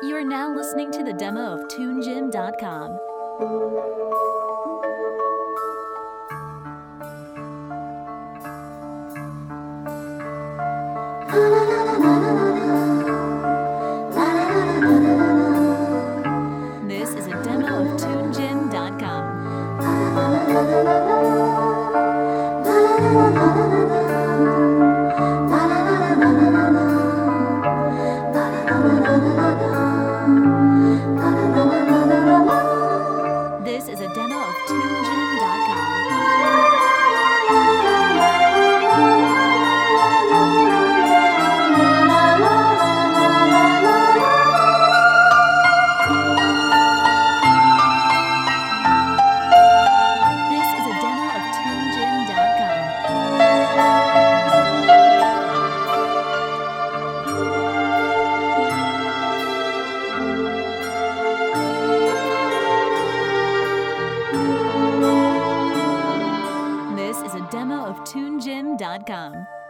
You are now listening to the demo of TuneGym.com. This is a demo of TuneGym.com. This is a demo of TuneGym.com.